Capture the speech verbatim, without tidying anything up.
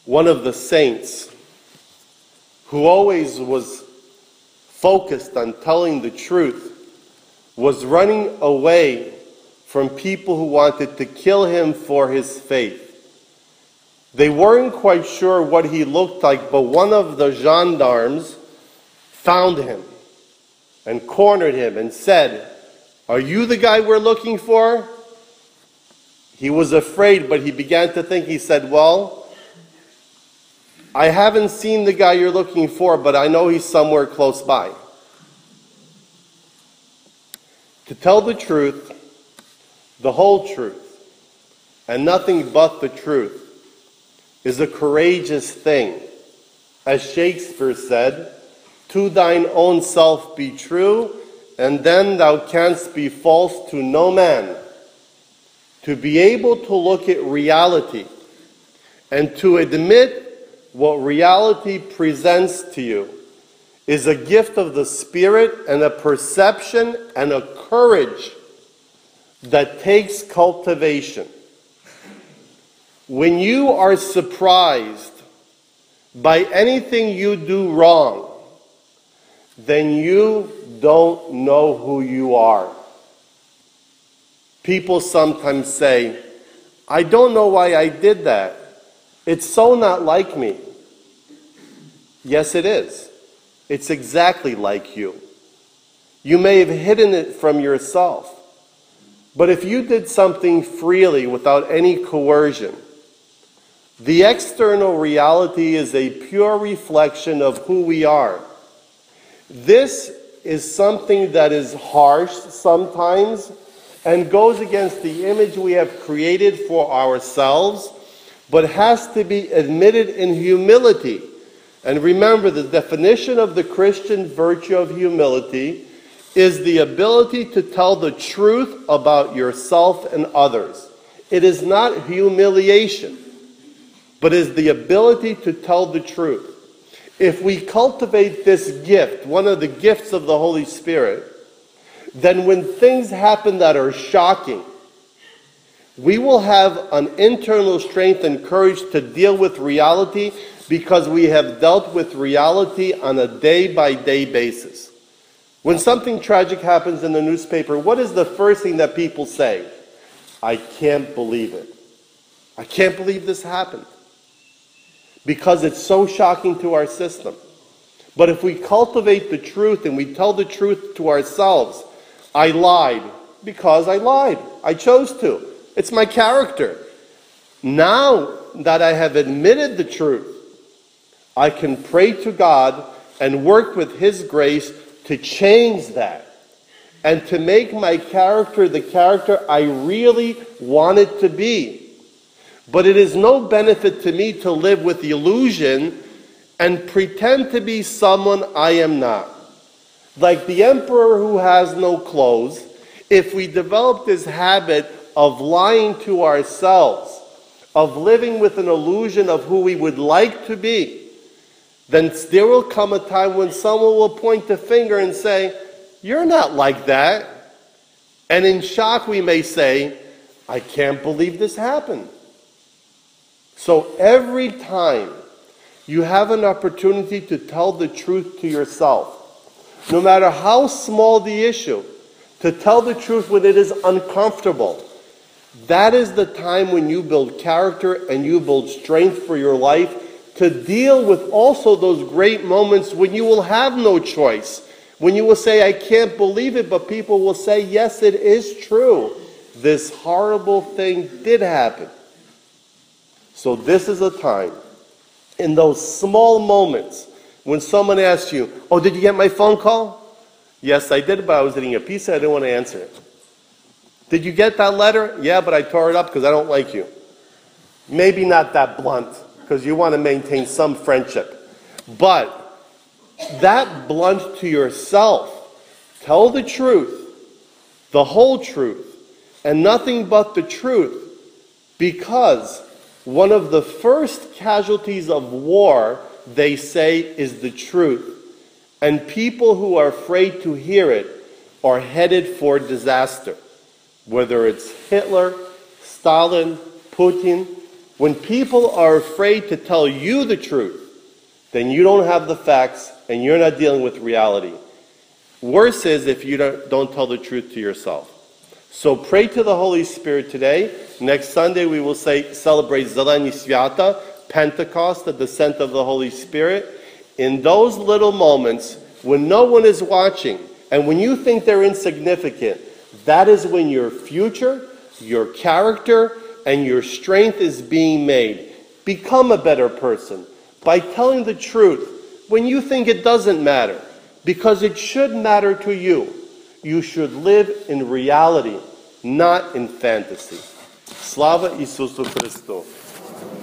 one of the saints who always was focused on telling the truth was running away from people who wanted to kill him for his faith. They weren't quite sure what he looked like, but one of the gendarmes found him and cornered him and said, "Are you the guy we're looking for?" He was afraid, but he began to think. He said, "Well, I haven't seen the guy you're looking for, but I know he's somewhere close by." To tell the truth, the whole truth, and nothing but the truth, is a courageous thing. As Shakespeare said, "To thine own self be true, and then thou canst be false to no man." To be able to look at reality and to admit what reality presents to you is a gift of the Spirit and a perception and a courage that takes cultivation. When you are surprised by anything you do wrong, then you don't know who you are. People sometimes say, "I don't know why I did that. It's so not like me." Yes, it is. It's exactly like you. You may have hidden it from yourself. But if you did something freely without any coercion, the external reality is a pure reflection of who we are. This is something that is harsh sometimes and goes against the image we have created for ourselves, but has to be admitted in humility. And remember, the definition of the Christian virtue of humility is the ability to tell the truth about yourself and others. It is not humiliation, but is the ability to tell the truth. If we cultivate this gift, one of the gifts of the Holy Spirit, then when things happen that are shocking, we will have an internal strength and courage to deal with reality because we have dealt with reality on a day-by-day basis. When something tragic happens in the newspaper, what is the first thing that people say? "I can't believe it. I can't believe this happened." Because it's so shocking to our system. But if we cultivate the truth and we tell the truth to ourselves, "I lied because I lied. I chose to. It's my character." Now that I have admitted the truth, I can pray to God and work with His grace to change that and to make my character the character I really want it to be. But it is no benefit to me to live with the illusion and pretend to be someone I am not. Like the emperor who has no clothes, if we develop this habit of lying to ourselves, of living with an illusion of who we would like to be, then there will come a time when someone will point the finger and say, "You're not like that." And in shock we may say, "I can't believe this happened." So every time you have an opportunity to tell the truth to yourself, no matter how small the issue, to tell the truth when it is uncomfortable, that is the time when you build character and you build strength for your life to deal with also those great moments when you will have no choice. When you will say, "I can't believe it," but people will say, "Yes, it is true. This horrible thing did happen." So this is a time, in those small moments, when someone asks you, "Oh, did you get my phone call?" "Yes, I did, but I was eating a pizza. I didn't want to answer it." "Did you get that letter?" "Yeah, but I tore it up because I don't like you." Maybe not that blunt, because you want to maintain some friendship. But that blunt to yourself, tell the truth, the whole truth, and nothing but the truth, because one of the first casualties of war, they say, is the truth. And people who are afraid to hear it are headed for disaster. Whether it's Hitler, Stalin, Putin, When people are afraid to tell you the truth, then you don't have the facts and you're not dealing with reality. Worse is if you don't, don't tell the truth to yourself. So pray to the Holy Spirit today. Next Sunday we will say celebrate Zeleni Sviata, Pentecost, the descent of the Holy Spirit. In those little moments when no one is watching and when you think they're insignificant, that is when your future, your character, and your strength is being made. Become a better person by telling the truth when you think it doesn't matter, because it should matter to you. You should live in reality, not in fantasy. Slava Isusu Christu.